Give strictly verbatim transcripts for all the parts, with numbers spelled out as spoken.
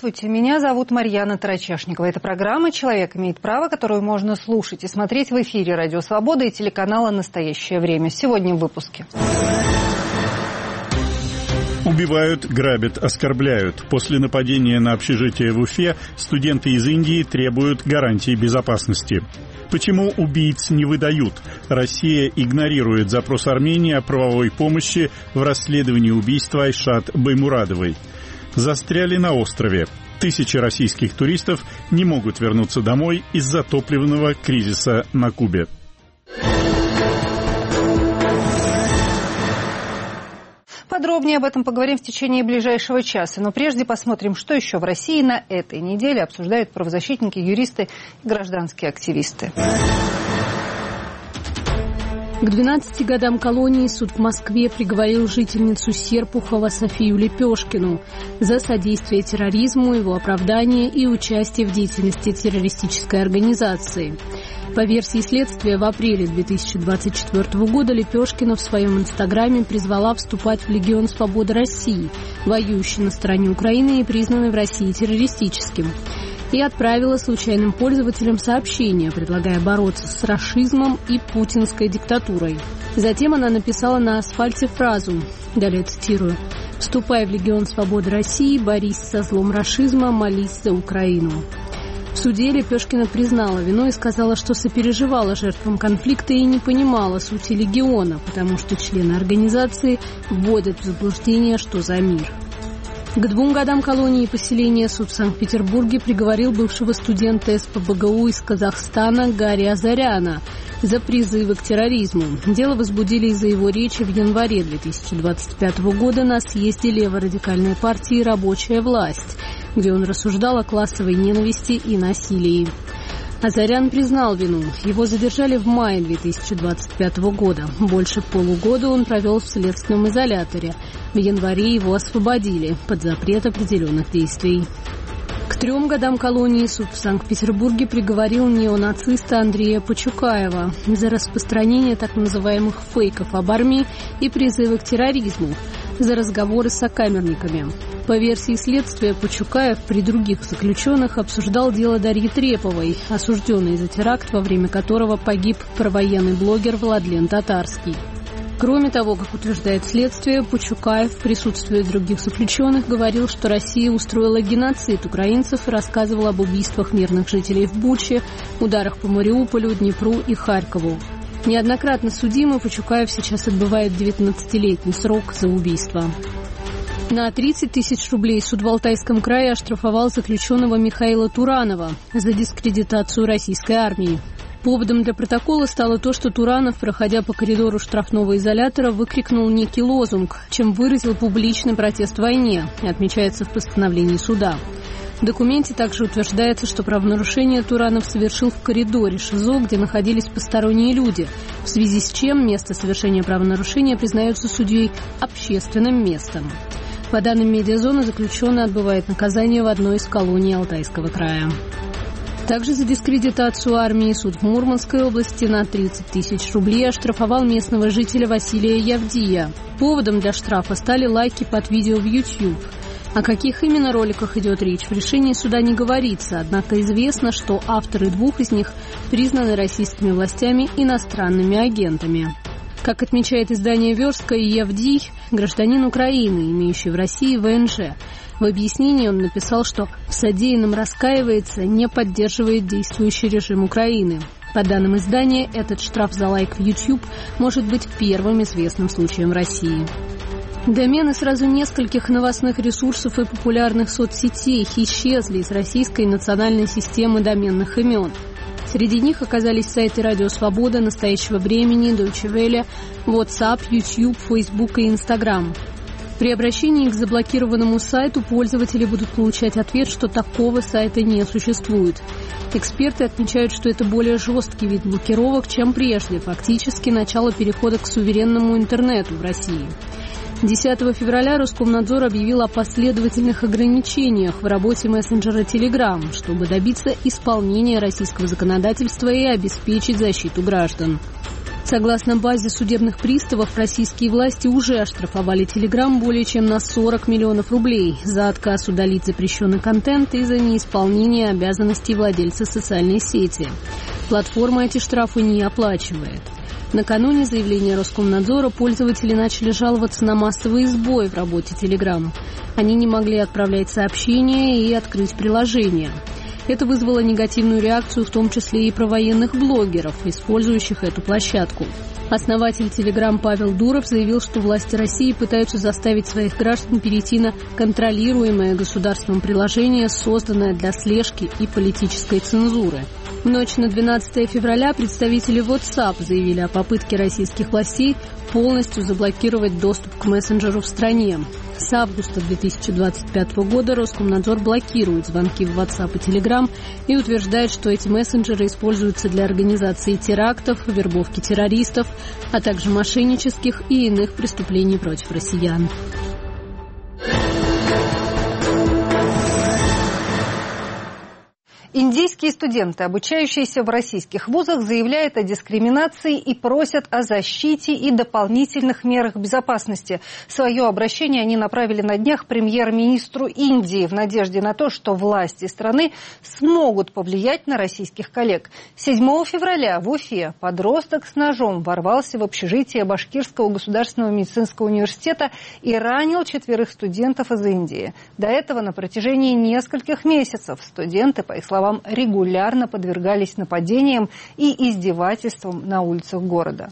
Здравствуйте, меня зовут Марьяна Тарачешникова. Это программа «Человек имеет право», которую можно слушать и смотреть в эфире «Радио Свобода» и телеканала «Настоящее время». Сегодня в выпуске. Убивают, грабят, оскорбляют. После нападения на общежитие в Уфе студенты из Индии требуют гарантии безопасности. Почему убийц не выдают? Россия игнорирует запрос Армении о правовой помощи в расследовании убийства Айшат Баймурадовой. Застряли на острове. Тысячи российских туристов не могут вернуться домой из-за топливного кризиса на Кубе. Подробнее об этом поговорим в течение ближайшего часа. Но прежде посмотрим, что еще в России на этой неделе обсуждают правозащитники, юристы и гражданские активисты. К двенадцати годам колонии суд в Москве приговорил жительницу Серпухова Софию Лепешкину за содействие терроризму, его оправдание и участие в деятельности террористической организации. По версии следствия, в апреле две тысячи двадцать четвёртого года Лепешкина в своем инстаграме призвала вступать в Легион Свободы России, воюющий на стороне Украины и признанный в России террористическим, и отправила случайным пользователям сообщение, предлагая бороться с рашизмом и путинской диктатурой. Затем она написала на асфальте фразу, далее цитирую: «Вступай в Легион Свободы России, борись со злом рашизма, молись за Украину». В суде Лепешкина признала вину и сказала, что сопереживала жертвам конфликта и не понимала сути легиона, потому что члены организации вводят в заблуждение, что за мир. К двум годам колонии и поселения суд в Санкт-Петербурге приговорил бывшего студента эс пэ бэ гэ у из Казахстана Гарри Азаряна за призывы к терроризму. Дело возбудили из-за его речи в январе две тысячи двадцать пятого года на съезде леворадикальной партии «Рабочая власть», где он рассуждал о классовой ненависти и насилии. Азарян признал вину. Его задержали в мае две тысячи двадцать пятого года. Больше полугода он провел в следственном изоляторе. В январе его освободили под запрет определенных действий. К трем годам колонии суд в Санкт-Петербурге приговорил неонациста Андрея Почукаева за распространение так называемых фейков об армии и призывы к терроризму, за разговоры с сокамерниками. По версии следствия, Почукаев при других заключенных обсуждал дело Дарьи Треповой, осужденной за теракт, во время которого погиб провоенный блогер Владлен Татарский. Кроме того, как утверждает следствие, Почукаев в присутствии других заключенных говорил, что Россия устроила геноцид украинцев и рассказывал об убийствах мирных жителей в Буче, ударах по Мариуполю, Днепру и Харькову. Неоднократно судимый Почукаев сейчас отбывает девятнадцатилетний срок за убийство. На тридцать тысяч рублей суд в Алтайском крае оштрафовал заключенного Михаила Туранова за дискредитацию российской армии. Поводом для протокола стало то, что Туранов, проходя по коридору штрафного изолятора, выкрикнул некий лозунг, чем выразил публичный протест войне, отмечается в постановлении суда. В документе также утверждается, что правонарушение Туранов совершил в коридоре ШИЗО, где находились посторонние люди, в связи с чем место совершения правонарушения признается судьей общественным местом. По данным медиазоны, заключенный отбывает наказание в одной из колоний Алтайского края. Также за дискредитацию армии суд в Мурманской области на тридцать тысяч рублей оштрафовал местного жителя Василия Явдия. Поводом для штрафа стали лайки под видео в YouTube. О каких именно роликах идет речь, в решении суда не говорится, однако известно, что авторы двух из них признаны российскими властями иностранными агентами. Как отмечает издание «Верстка», Явдий – гражданин Украины, имеющий в России вэ эн жэ. В объяснении он написал, что в содеянном раскаивается, не поддерживает действующий режим Украины. По данным издания, этот штраф за лайк в YouTube может быть первым известным случаем в России. Домены сразу нескольких новостных ресурсов и популярных соцсетей исчезли из российской национальной системы доменных имен. Среди них оказались сайты «Радио Свобода», «Настоящего времени», Deutsche Welle, WhatsApp, YouTube, Facebook и Instagram. При обращении к заблокированному сайту пользователи будут получать ответ, что такого сайта не существует. Эксперты отмечают, что это более жесткий вид блокировок, чем прежде, фактически начало перехода к суверенному интернету в России. десятого февраля Роскомнадзор объявил о последовательных ограничениях в работе мессенджера Telegram, чтобы добиться исполнения российского законодательства и обеспечить защиту граждан. Согласно базе судебных приставов, российские власти уже оштрафовали Telegram более чем на сорок миллионов рублей за отказ удалить запрещенный контент и за неисполнение обязанностей владельца социальной сети. Платформа эти штрафы не оплачивает. Накануне заявления Роскомнадзора пользователи начали жаловаться на массовые сбои в работе Telegram. Они не могли отправлять сообщения и открыть приложение. Это вызвало негативную реакцию, в том числе и провоенных блогеров, использующих эту площадку. Основатель Telegram Павел Дуров заявил, что власти России пытаются заставить своих граждан перейти на контролируемое государством приложение, созданное для слежки и политической цензуры. В ночь на двенадцатое февраля представители WhatsApp заявили о попытке российских властей полностью заблокировать доступ к мессенджеру в стране. С августа две тысячи двадцать пятого года Роскомнадзор блокирует звонки в WhatsApp и Telegram и утверждает, что эти мессенджеры используются для организации терактов, вербовки террористов, а также мошеннических и иных преступлений против россиян. Индийские студенты, обучающиеся в российских вузах, заявляют о дискриминации и просят о защите и дополнительных мерах безопасности. Свое обращение они направили на днях премьер-министру Индии в надежде на то, что власти страны смогут повлиять на российских коллег. седьмого февраля в Уфе подросток с ножом ворвался в общежитие Башкирского государственного медицинского университета и ранил четверых студентов из Индии. До этого на протяжении нескольких месяцев студенты, по их словам, регулярно подвергались нападениям и издевательствам на улицах города.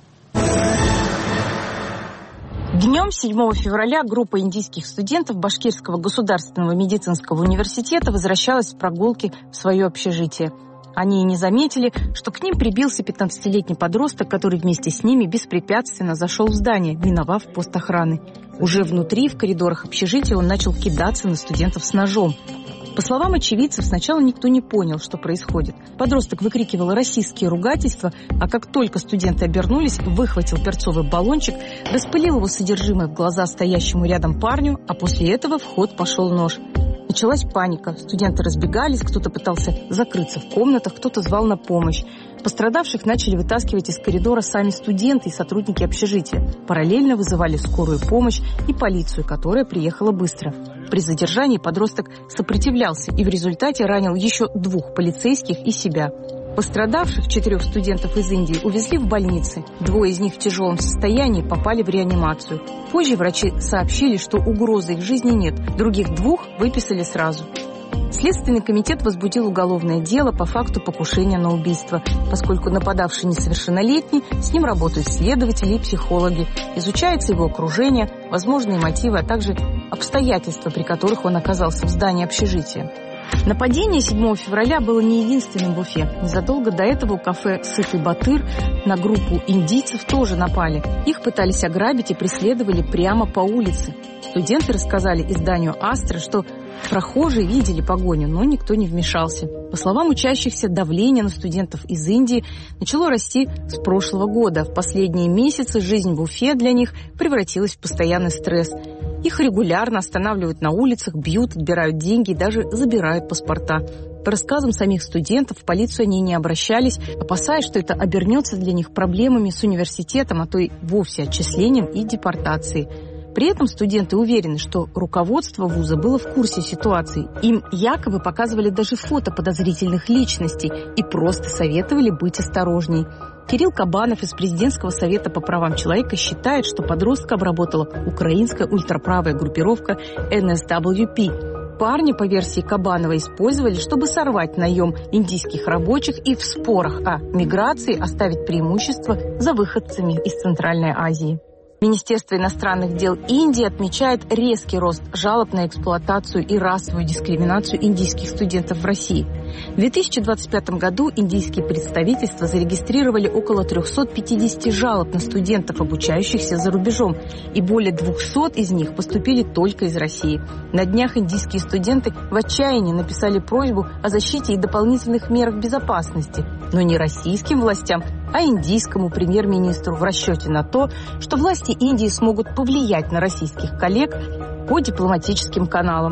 Днем седьмого февраля группа индийских студентов Башкирского государственного медицинского университета возвращалась с прогулки в свое общежитие. Они и не заметили, что к ним прибился пятнадцатилетний подросток, который вместе с ними беспрепятственно зашел в здание, миновав пост охраны. Уже внутри, в коридорах общежития, он начал кидаться на студентов с ножом. По словам очевидцев, сначала никто не понял, что происходит. Подросток выкрикивал российские ругательства, а как только студенты обернулись, выхватил перцовый баллончик, распылил его содержимое в глаза стоящему рядом парню, а после этого в ход пошел нож. Началась паника. Студенты разбегались, кто-то пытался закрыться в комнатах, кто-то звал на помощь. Пострадавших начали вытаскивать из коридора сами студенты и сотрудники общежития. Параллельно вызывали скорую помощь и полицию, которая приехала быстро. При задержании подросток сопротивлялся и в результате ранил еще двух полицейских и себя. Пострадавших, четырех студентов из Индии, увезли в больницы. Двое из них в тяжелом состоянии попали в реанимацию. Позже врачи сообщили, что угрозы их жизни нет. Других двух выписали сразу. Следственный комитет возбудил уголовное дело по факту покушения на убийство. Поскольку нападавший несовершеннолетний, с ним работают следователи и психологи. Изучается его окружение, возможные мотивы, а также обстоятельства, при которых он оказался в здании общежития. Нападение седьмого февраля было не единственным в Уфе. Незадолго до этого у кафе «Сытый Батыр» на группу индийцев тоже напали. Их пытались ограбить и преследовали прямо по улице. Студенты рассказали изданию «Астра», что прохожие видели погоню, но никто не вмешался. По словам учащихся, давление на студентов из Индии начало расти с прошлого года. В последние месяцы жизнь в Уфе для них превратилась в постоянный стресс. Их регулярно останавливают на улицах, бьют, отбирают деньги и даже забирают паспорта. По рассказам самих студентов, в полицию они не обращались, опасаясь, что это обернется для них проблемами с университетом, а то и вовсе отчислением и депортацией. При этом студенты уверены, что руководство вуза было в курсе ситуации. Им якобы показывали даже фото подозрительных личностей и просто советовали быть осторожней. Кирилл Кабанов из Президентского совета по правам человека считает, что подростка обработала украинская ультраправая группировка эн эс дабл ю пи. Парни, по версии Кабанова, использовали, чтобы сорвать наем индийских рабочих и в спорах о миграции оставить преимущество за выходцами из Центральной Азии. Министерство иностранных дел Индии отмечает резкий рост жалоб на эксплуатацию и расовую дискриминацию индийских студентов в России. В две тысячи двадцать пятом году индийские представительства зарегистрировали около триста пятьдесят жалоб на студентов, обучающихся за рубежом, и более двухсот из них поступили только из России. На днях индийские студенты в отчаянии написали просьбу о защите и дополнительных мерах безопасности, но не российским властям, а индийскому премьер-министру в расчете на то, что власти Индии смогут повлиять на российских коллег по дипломатическим каналам.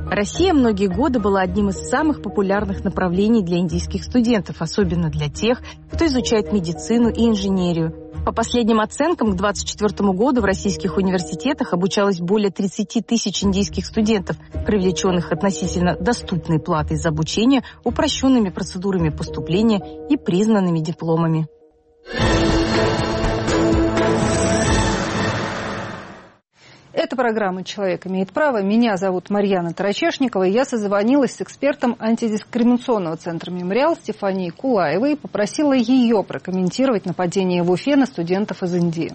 Россия многие годы была одним из самых популярных направлений для индийских студентов, особенно для тех, кто изучает медицину и инженерию. По последним оценкам, к двадцать четвёртому году в российских университетах обучалось более тридцати тысяч индийских студентов, привлеченных относительно доступной платой за обучение, упрощенными процедурами поступления и признанными дипломами. Это программа «Человек имеет право». Меня зовут Марьяна Тарачешникова, и я созвонилась с экспертом антидискриминационного центра «Мемориал» Стефанией Кулаевой и попросила ее прокомментировать нападение в Уфе на студентов из Индии.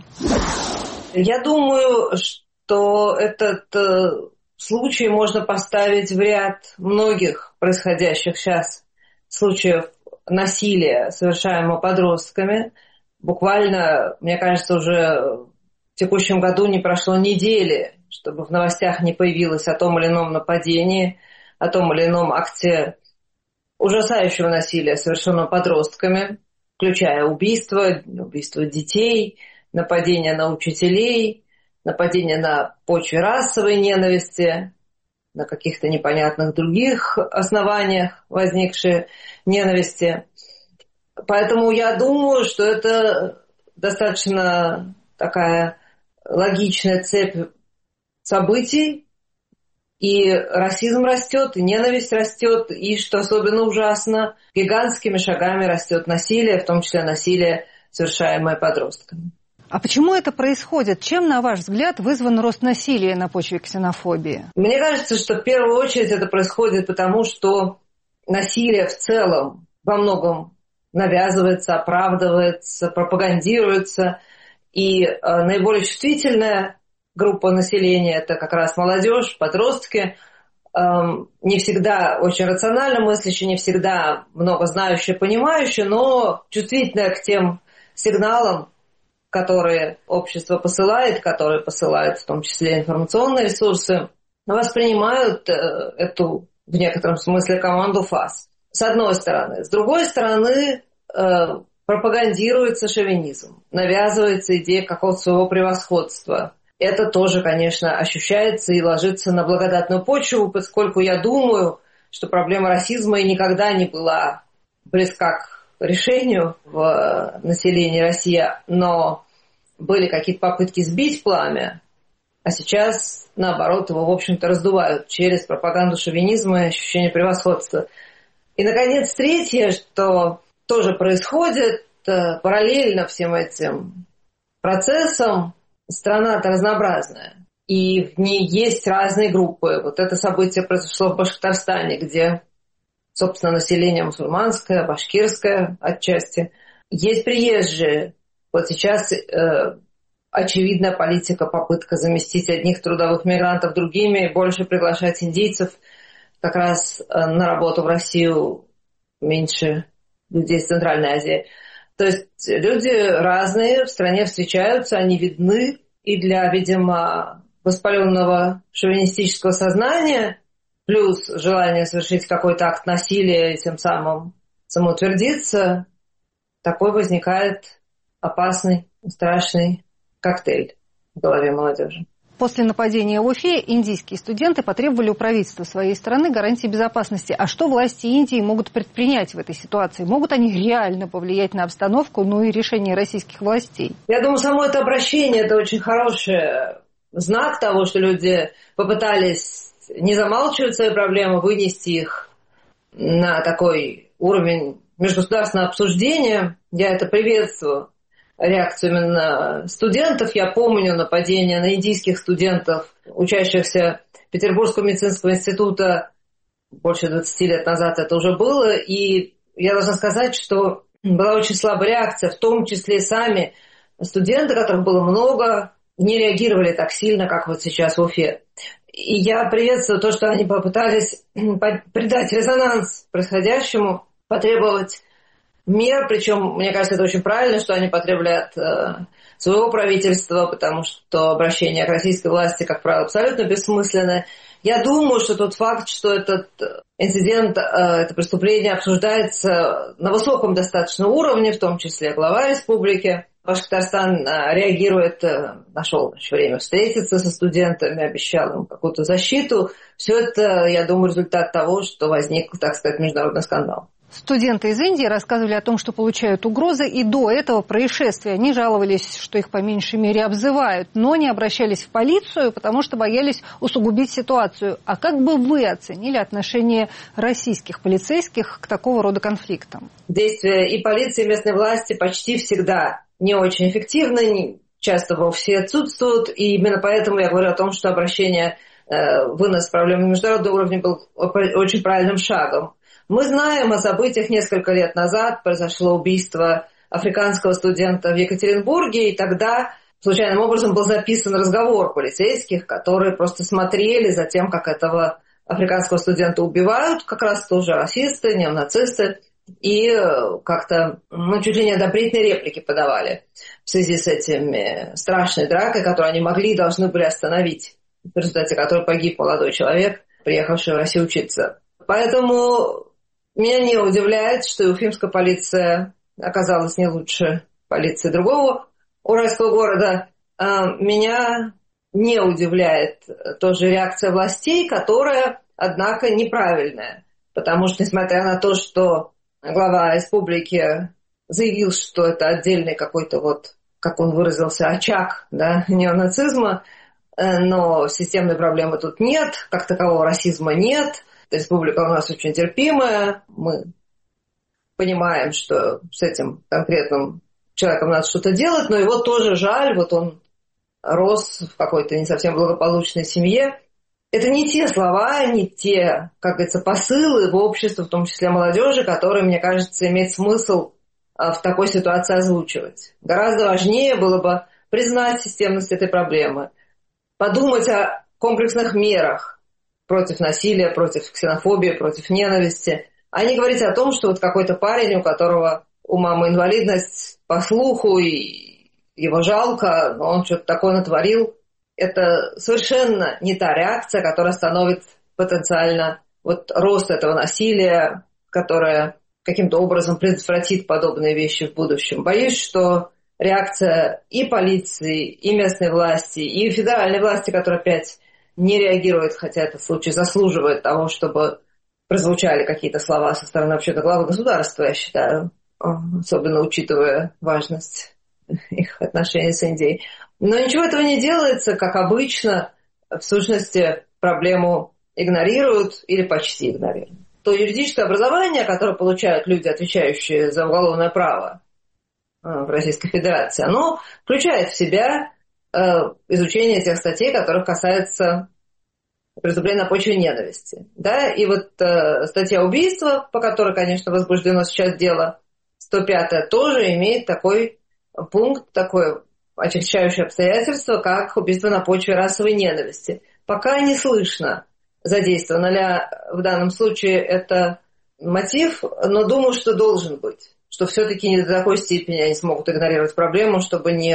Я думаю, что этот э, случай можно поставить в ряд многих происходящих сейчас случаев насилия, совершаемого подростками. Буквально, мне кажется, уже... В текущем году не прошло недели, чтобы в новостях не появилось о том или ином нападении, о том или ином акте ужасающего насилия, совершенного подростками, включая убийства, убийства детей, нападения на учителей, нападения на почве расовой ненависти, на каких-то непонятных других основаниях возникшие ненависти. Поэтому я думаю, что это достаточно такая логичная цепь событий, и расизм растет, и ненависть растет, и, что особенно ужасно, гигантскими шагами растет насилие, в том числе насилие, совершаемое подростками. А почему это происходит? Чем, на ваш взгляд, вызван рост насилия на почве ксенофобии? Мне кажется, что в первую очередь это происходит потому, что насилие в целом во многом навязывается, оправдывается, пропагандируется. И э, наиболее чувствительная группа населения – это как раз молодежь, подростки, э, не всегда очень рационально мыслящие, не всегда много знающие, понимающие, но чувствительная к тем сигналам, которые общество посылает, которые посылают в том числе информационные ресурсы, воспринимают э, эту, в некотором смысле, команду ФАС. С одной стороны. С другой стороны, э, пропагандируется шовинизм, навязывается идея какого-то своего превосходства. Это тоже, конечно, ощущается и ложится на благодатную почву, поскольку я думаю, что проблема расизма и никогда не была близка к решению в населении России, но были какие-то попытки сбить пламя, а сейчас, наоборот, его, в общем-то, раздувают через пропаганду шовинизма и ощущение превосходства. И, наконец, третье, что тоже происходит параллельно всем этим процессам. Страна-то разнообразная, и в ней есть разные группы. Вот это событие произошло в Башкортостане, где, собственно, население мусульманское, башкирское отчасти. Есть приезжие. Вот сейчас э, очевидная политика, попытка заместить одних трудовых мигрантов другими, больше приглашать индийцев как раз э, на работу в Россию, меньше людей из Центральной Азии. То есть люди разные в стране встречаются, они видны, и для, видимо, воспаленного шовинистического сознания, плюс желание совершить какой-то акт насилия и тем самым самоутвердиться, такой возникает опасный, страшный коктейль в голове молодежи. После нападения в Уфе индийские студенты потребовали у правительства своей страны гарантии безопасности. А что власти Индии могут предпринять в этой ситуации? Могут они реально повлиять на обстановку, ну и решение российских властей? Я думаю, само это обращение – это очень хороший знак того, что люди попытались не замалчивать свои проблемы, вынести их на такой уровень межгосударственного обсуждения. Я это приветствую. Реакцию именно студентов. Я помню нападение на индийских студентов, учащихся Петербургского медицинского института больше двадцати лет назад это уже было. И я должна сказать, что была очень слабая реакция, в том числе и сами студенты, которых было много, не реагировали так сильно, как вот сейчас в Уфе. И я приветствую то, что они попытались придать резонанс происходящему, потребовать мер, причем, мне кажется, это очень правильно, что они потребовали от э, своего правительства, потому что обращение к российской власти, как правило, абсолютно бессмысленное. Я думаю, что тот факт, что этот инцидент, э, это преступление обсуждается на высоком достаточно уровне, в том числе глава республики, Башкортостан реагирует, нашел еще время встретиться со студентами, обещал им какую-то защиту. Все это, я думаю, результат того, что возник, так сказать, международный скандал. Студенты из Индии рассказывали о том, что получают угрозы и до этого происшествия. Они жаловались, что их по меньшей мере обзывают, но не обращались в полицию, потому что боялись усугубить ситуацию. А как бы вы оценили отношение российских полицейских к такого рода конфликтам? Действия и полиции, и местной власти почти всегда не очень эффективны, часто вовсе отсутствуют. И именно поэтому я говорю о том, что обращение, э, вынос проблемы на международном уровне был очень правильным шагом. Мы знаем о событиях несколько лет назад. Произошло убийство африканского студента в Екатеринбурге, и тогда случайным образом был записан разговор полицейских, которые просто смотрели за тем, как этого африканского студента убивают, как раз тоже расисты, неонацисты, и как-то ну, чуть ли не одобрительные реплики подавали в связи с этими страшной дракой, которую они могли и должны были остановить, в результате которой погиб молодой человек, приехавший в Россию учиться. Поэтому меня не удивляет, что и уфимская полиция оказалась не лучше полиции другого уральского города. Меня не удивляет тоже реакция властей, которая, однако, неправильная. Потому что, несмотря на то, что глава республики заявил, что это отдельный какой-то, вот, как он выразился, очаг, да, неонацизма, но системной проблемы тут нет, как такового расизма нет. Республика у нас очень терпимая, мы понимаем, что с этим конкретным человеком надо что-то делать, но его тоже жаль, вот он рос в какой-то не совсем благополучной семье. Это не те слова, не те, как говорится, посылы в общество, в том числе молодежи, которые, мне кажется, имеет смысл в такой ситуации озвучивать. Гораздо важнее было бы признать системность этой проблемы, подумать о комплексных мерах против насилия, против ксенофобии, против ненависти, а не говорить о том, что вот какой-то парень, у которого у мамы инвалидность по слуху, и его жалко, но он что-то такое натворил. Это совершенно не та реакция, которая остановит потенциально вот рост этого насилия, которая каким-то образом предотвратит подобные вещи в будущем. Боюсь, что реакция и полиции, и местной власти, и федеральной власти, которая опять не реагирует, хотя этот случай заслуживает того, чтобы прозвучали какие-то слова со стороны вообще-то главы государства, я считаю, особенно учитывая важность их отношений с Индией. Но ничего этого не делается, как обычно, в сущности, проблему игнорируют или почти игнорируют. То юридическое образование, которое получают люди, отвечающие за уголовное право в Российской Федерации, оно включает в себя изучение тех статей, которых касается преступления на почве ненависти. Да? И вот э, статья убийства, по которой, конечно, возбуждено сейчас дело, сто пятая, тоже имеет такой пункт, такое отягчающее обстоятельство, как убийство на почве расовой ненависти. Пока не слышно, задействовано ли в данном случае это мотив, но думаю, что должен быть. Что все-таки не до такой степени они смогут игнорировать проблему, чтобы не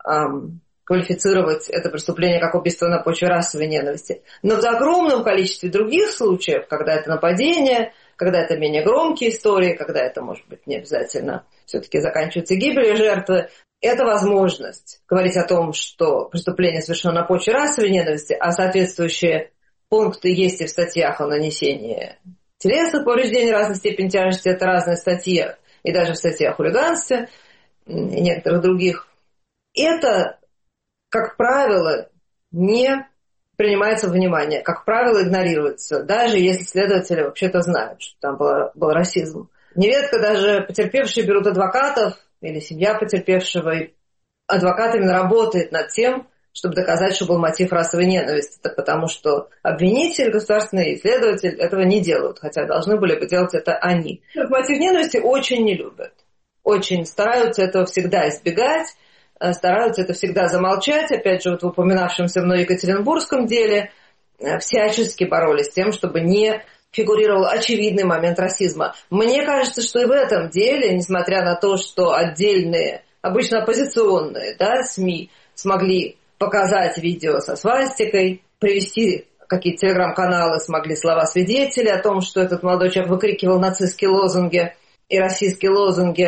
эм, квалифицировать это преступление как убийство на почве расовой ненависти. Но в огромном количестве других случаев, когда это нападение, когда это менее громкие истории, когда это, может быть, не обязательно все-таки заканчивается гибелью жертвы, это возможность говорить о том, что преступление совершено на почве расовой ненависти, а соответствующие пункты есть и в статьях о нанесении телесных повреждений разной степени тяжести, это разные статьи, и даже в статье о хулиганстве и некоторых других. Это, как правило, не принимается во внимание, как правило, игнорируется, даже если следователи вообще-то знают, что там был, был расизм. Нередко даже потерпевшие берут адвокатов или семья потерпевшего, и адвокат именно работает над тем, чтобы доказать, что был мотив расовой ненависти. Это потому что обвинитель, государственный следователь этого не делают, хотя должны были бы делать это они. Мотив ненависти очень не любят, очень стараются этого всегда избегать, стараются это всегда замолчать. Опять же, вот в упоминавшемся мной Екатеринбургском деле всячески боролись с тем, чтобы не фигурировал очевидный момент расизма. Мне кажется, что и в этом деле, несмотря на то, что отдельные, обычно оппозиционные, да, СМИ смогли показать видео со свастикой, привести какие-то телеграм-каналы, смогли слова свидетелей о том, что этот молодой человек выкрикивал нацистские лозунги и российские лозунги.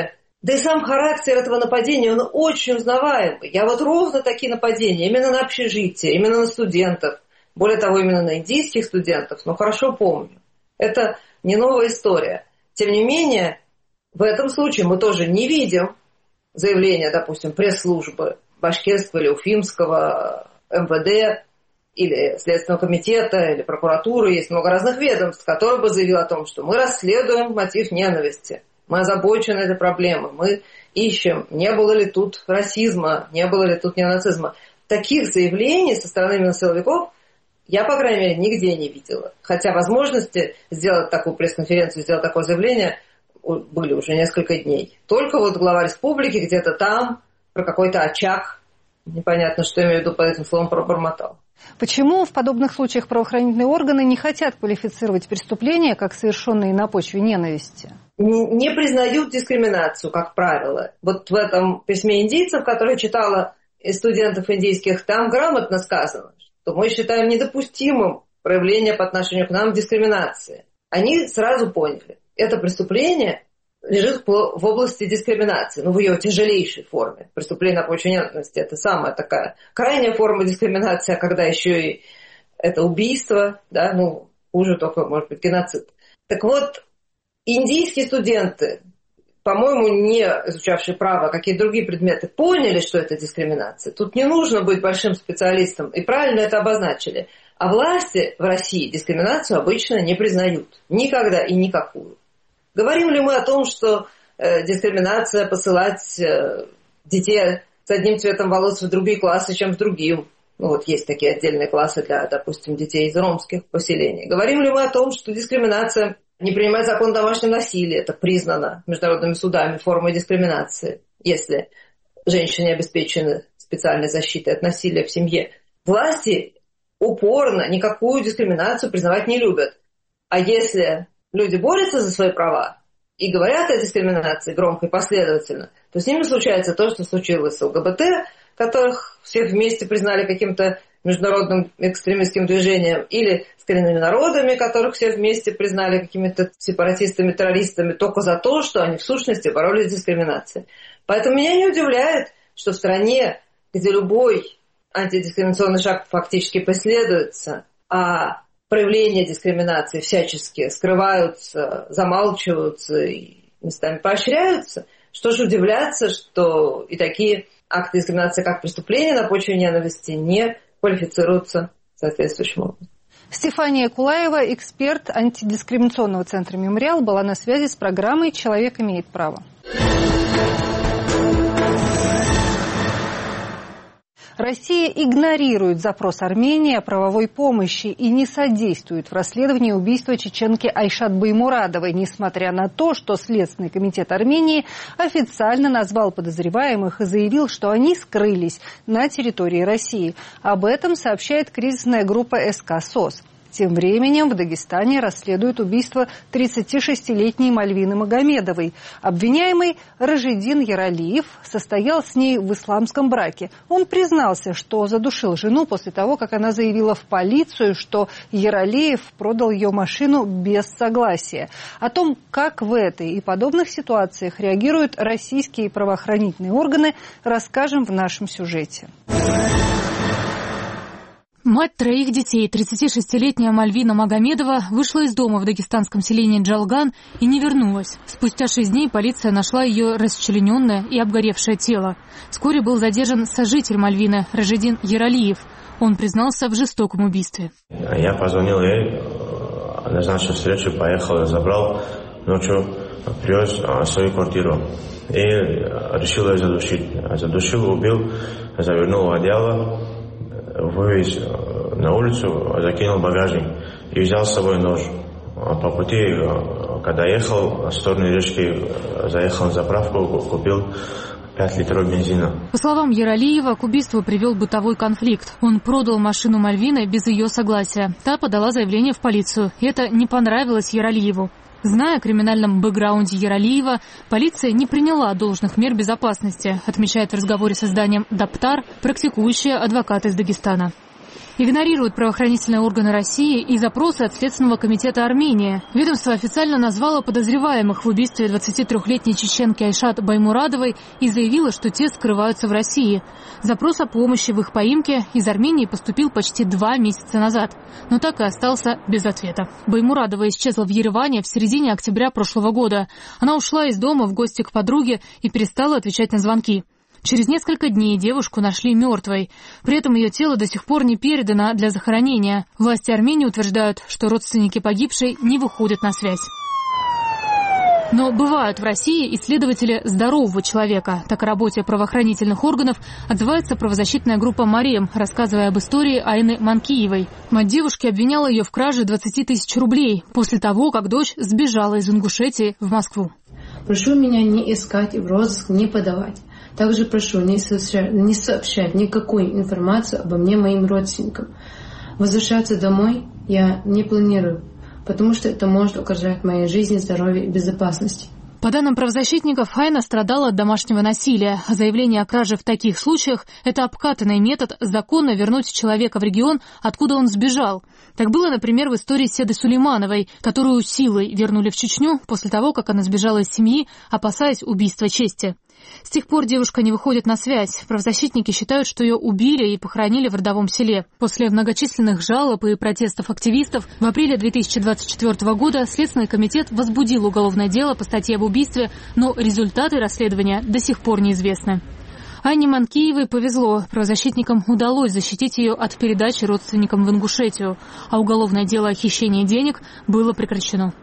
Да и сам характер этого нападения, он очень узнаваемый. Я вот ровно такие нападения, именно на общежитие, именно на студентов, более того, именно на индийских студентов, но хорошо помню. Это не новая история. Тем не менее, в этом случае мы тоже не видим заявления, допустим, пресс-службы башкирского или уфимского эм вэ дэ, или Следственного комитета, или прокуратуры. Есть много разных ведомств, которые бы заявили о том, что мы расследуем мотив ненависти. Мы озабочены этой проблемой, мы ищем, не было ли тут расизма, не было ли тут неонацизма. Таких заявлений со стороны именно силовиков я, по крайней мере, нигде не видела. Хотя возможности сделать такую пресс-конференцию, сделать такое заявление были уже несколько дней. Только вот глава республики где-то там про какой-то очаг, непонятно, что имею в виду под этим словом, пробормотал. Почему в подобных случаях правоохранительные органы не хотят квалифицировать преступления как совершенные на почве ненависти? Не признают дискриминацию, как правило. Вот в этом письме индийцев, которое я читала из студентов индийских, там грамотно сказано, что мы считаем недопустимым проявление по отношению к нам дискриминации. Они сразу поняли, это преступление лежит в области дискриминации, ну, в ее тяжелейшей форме. Преступление на почве ненависти – это самая такая крайняя форма дискриминации, а когда еще и это убийство, да, ну, хуже только, может быть, геноцид. Так вот, индийские студенты, по-моему, не изучавшие право, какие другие предметы, поняли, что это дискриминация. Тут не нужно быть большим специалистом, и правильно это обозначили. А власти в России дискриминацию обычно не признают. Никогда и никакую. Говорим ли мы о том, что э, дискриминация посылать э, детей с одним цветом волос в другие классы, чем с другим? Ну вот есть такие отдельные классы для, допустим, детей из ромских поселений. Говорим ли мы о том, что дискриминация не принимает закон о домашнем насилии? Это признано международными судами формой дискриминации, если женщине обеспечены специальной защитой от насилия в семье. Власти упорно никакую дискриминацию признавать не любят. А если люди борются за свои права и говорят о дискриминации громко и последовательно, то с ними случается то, что случилось с эл гэ бэ тэ, которых все вместе признали каким-то международным экстремистским движением, или с коренными народами, которых все вместе признали какими-то сепаратистами, террористами, только за то, что они в сущности боролись с дискриминацией. Поэтому меня не удивляет, что в стране, где любой антидискриминационный шаг фактически преследуется, а проявления дискриминации всячески скрываются, замалчиваются и местами поощряются, что же удивляться, что и такие акты дискриминации, как преступления на почве ненависти, не квалифицируются соответствующим образом. Стефания Кулаева, эксперт антидискриминационного центра «Мемориал», была на связи с программой «Человек имеет право». Россия игнорирует запрос Армении о правовой помощи и не содействует в расследовании убийства чеченки Айшат Баймурадовой, несмотря на то, что Следственный комитет Армении официально назвал подозреваемых и заявил, что они скрылись на территории России. Об этом сообщает кризисная группа эс ка СОС. Тем временем в Дагестане расследуют убийство тридцатишестилетней Мальвины Магомедовой. Обвиняемый Рашидин Яралиев состоял с ней в исламском браке. Он признался, что задушил жену после того, как она заявила в полицию, что Яралиев продал ее машину без согласия. О том, как в этой и подобных ситуациях реагируют российские правоохранительные органы, расскажем в нашем сюжете. Мать троих детей, тридцатишестилетняя Мальвина Магомедова, вышла из дома в дагестанском селении Джалган и не вернулась. Спустя шесть дней полиция нашла ее расчлененное и обгоревшее тело. Вскоре был задержан сожитель Мальвины Рашидин Яралиев. Он признался в жестоком убийстве. Я позвонил ей, назначил встречу, поехал, забрал, ночью привез в свою квартиру и решил ее задушить. Задушил, убил, завернул в одеяло, вывез на улицу, закинул багажник и взял с собой нож. По пути, когда ехал в сторону речки, заехал на заправку, купил пять литров бензина. По словам Яралиева, к убийству привел бытовой конфликт. Он продал машину Мальвины без ее согласия. Та подала заявление в полицию. Это не понравилось Яралиеву. Зная о криминальном бэкграунде Яралиева, полиция не приняла должных мер безопасности, отмечает в разговоре с изданием «Даптар» практикующая адвокат из Дагестана. Игнорируют правоохранительные органы России и запросы от Следственного комитета Армении. Ведомство официально назвало подозреваемых в убийстве двадцатитрёхлетней чеченки Айшат Баймурадовой и заявило, что те скрываются в России. Запрос о помощи в их поимке из Армении поступил почти два месяца назад, но так и остался без ответа. Баймурадова исчезла в Ереване в середине октября прошлого года. Она ушла из дома в гости к подруге и перестала отвечать на звонки. Через несколько дней девушку нашли мертвой. При этом ее тело до сих пор не передано для захоронения. Власти Армении утверждают, что родственники погибшей не выходят на связь. Но бывают в России исследователи здорового человека. Так о работе правоохранительных органов отзывается правозащитная группа «Марем», рассказывая об истории Айны Манкиевой. Мать девушки обвиняла ее в краже двадцати тысяч рублей после того, как дочь сбежала из Ингушетии в Москву. Прошу меня не искать и в розыск не подавать. Также прошу не сообщать, не сообщать никакой информации обо мне моим родственникам. Возвращаться домой я не планирую, потому что это может угрожать моей жизни, здоровью и безопасности. По данным правозащитников, Айна страдала от домашнего насилия. Заявление о краже в таких случаях – это обкатанный метод законно вернуть человека в регион, откуда он сбежал. Так было, например, в истории Седы Сулеймановой, которую силой вернули в Чечню после того, как она сбежала из семьи, опасаясь убийства чести. С тех пор девушка не выходит на связь. Правозащитники считают, что ее убили и похоронили в родовом селе. После многочисленных жалоб и протестов активистов в апреле две тысячи двадцать четвёртого года Следственный комитет возбудил уголовное дело по статье об убийстве, но результаты расследования до сих пор неизвестны. Айне Манкиевой повезло. Правозащитникам удалось защитить ее от передачи родственникам в Ингушетию, а уголовное дело о хищении денег было прекращено.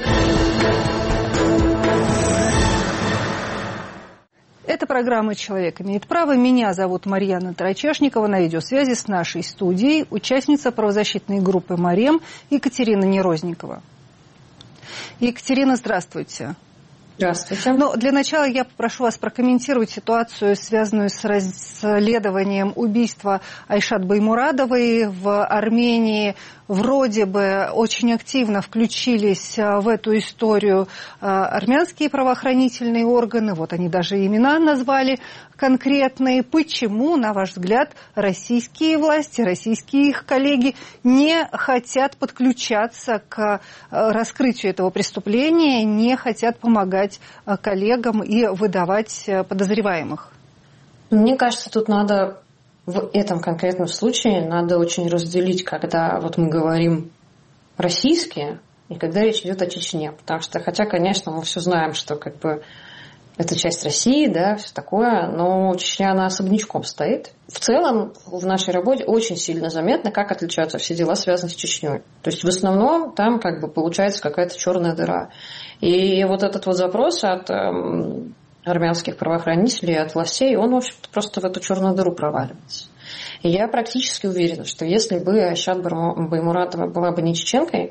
Это программа «Человек имеет право». Меня зовут Марьяна Тарачешникова. На видеосвязи с нашей студией участница правозащитной группы «Марем» Екатерина Нерозникова. Екатерина, здравствуйте. Здравствуйте. Но для начала я попрошу вас прокомментировать ситуацию, связанную с расследованием убийства Айшат Баймурадовой в Армении. Вроде бы очень активно включились в эту историю армянские правоохранительные органы. Вот они даже имена назвали конкретные. Почему, на ваш взгляд, российские власти, российские их коллеги не хотят подключаться к раскрытию этого преступления, не хотят помогать коллегам и выдавать подозреваемых? Мне кажется, тут надо в этом конкретном случае надо очень разделить, когда вот мы говорим российские и когда речь идет о Чечне. Потому что, хотя, конечно, мы все знаем, что как бы это часть России, да, все такое, но Чечня, она особнячком стоит. В целом, в нашей работе очень сильно заметно, как отличаются все дела, связанные с Чечней. То есть, в основном, там как бы получается какая-то черная дыра. И вот этот вот запрос от эм, армянских правоохранителей, от властей, он, в общем-то, просто в эту черную дыру проваливается. И я практически уверена, что если бы Айшат Баймурадова была бы не чеченкой,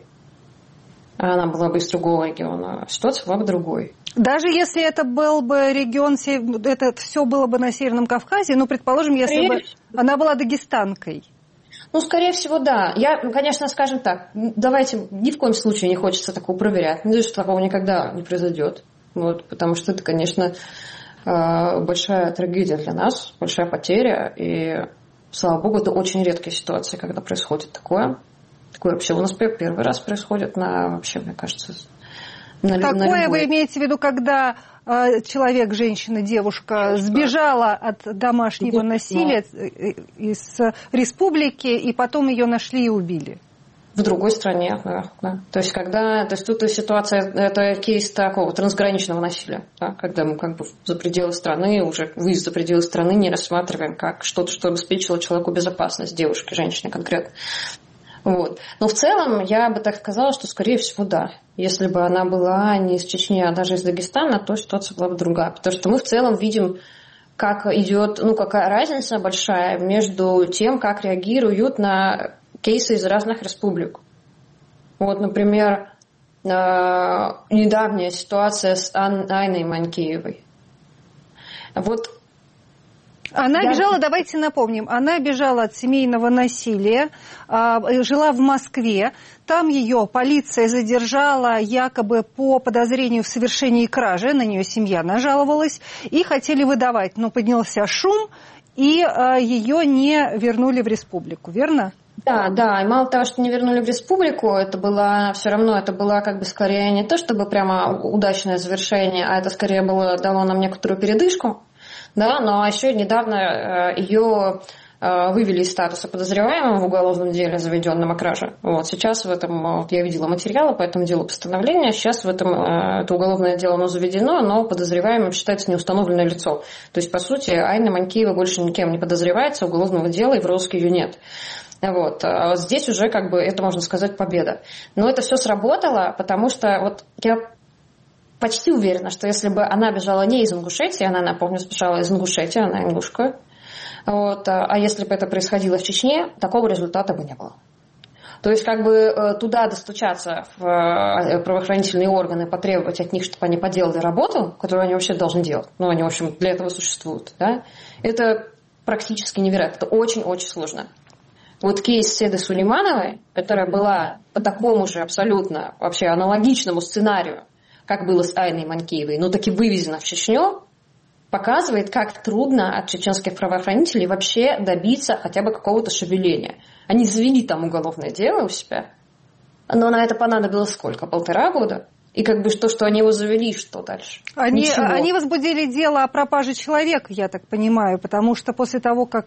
а она была бы из другого региона, ситуация была бы другой. Даже если это был бы регион, это все было бы на Северном Кавказе, ну, предположим, если бы она была дагестанкой. Ну, скорее всего, да. Я, конечно, скажем так, давайте, ни в коем случае не хочется такого проверять. Надеюсь, что такого никогда не произойдет. Вот, потому что это, конечно, большая трагедия для нас, большая потеря. И, слава богу, это очень редкая ситуация, когда происходит такое. Такое вообще у нас первый раз происходит на, вообще, мне кажется, на, такое на любой... Вы имеете в виду, когда э, человек, женщина, девушка сбежала от домашнего да, насилия да. из республики, и потом ее нашли и убили? В другой стране, да, да. То есть, когда, то есть тут ситуация, это кейс такого трансграничного насилия, да, когда мы как бы за пределы страны, уже выезд за пределы страны не рассматриваем как что-то, что обеспечило человеку безопасность, девушке, женщине конкретно. Вот. Но в целом я бы так сказала, что скорее всего да. Если бы она была не из Чечни, а даже из Дагестана, то ситуация была бы другая. Потому что мы в целом видим, как идет, ну какая разница большая между тем, как реагируют на кейсы из разных республик. Вот, например, недавняя ситуация с Айной Манкиевой. Вот. Она бежала, давайте напомним, она бежала от семейного насилия, жила в Москве. Там ее полиция задержала якобы по подозрению в совершении кражи. На нее семья нажаловалась и хотели выдавать. Но поднялся шум, и ее не вернули в республику, верно? Да, да, и мало того, что не вернули в республику, это было все равно, это было как бы скорее не то, чтобы прямо удачное завершение, а это скорее было, дало нам некоторую передышку, да, но еще недавно ее вывели из статуса подозреваемого в уголовном деле, заведенном о краже. Вот сейчас в этом, вот я видела материалы по этому делу постановления, сейчас в этом это уголовное дело оно заведено, но подозреваемым считается неустановленное лицо. То есть, по сути, Айна Манькиева больше никем не подозревается, уголовного дела и в розыске ее нет. Вот. А здесь уже, как бы, это, можно сказать, победа. Но это все сработало, потому что вот я почти уверена, что если бы она бежала не из Ингушетии, она, напомню, бежала из Ингушетии, она ингушка, вот, а если бы это происходило в Чечне, такого результата бы не было. То есть, как бы, туда достучаться в правоохранительные органы, потребовать от них, чтобы они поделали работу, которую они вообще должны делать, ну, они, в общем, для этого существуют, да, это практически невероятно, это очень-очень сложно. Вот кейс Седы Сулеймановой, которая была по такому же абсолютно вообще аналогичному сценарию, как было с Айной Манькиевой, но таки вывезена в Чечню, показывает, как трудно от чеченских правоохранителей вообще добиться хотя бы какого-то шевеления. Они завели там уголовное дело у себя, но на это понадобилось сколько? Полтора года? И как бы то, что они его завели, что дальше? Они, они возбудили дело о пропаже человека, я так понимаю, потому что после того, как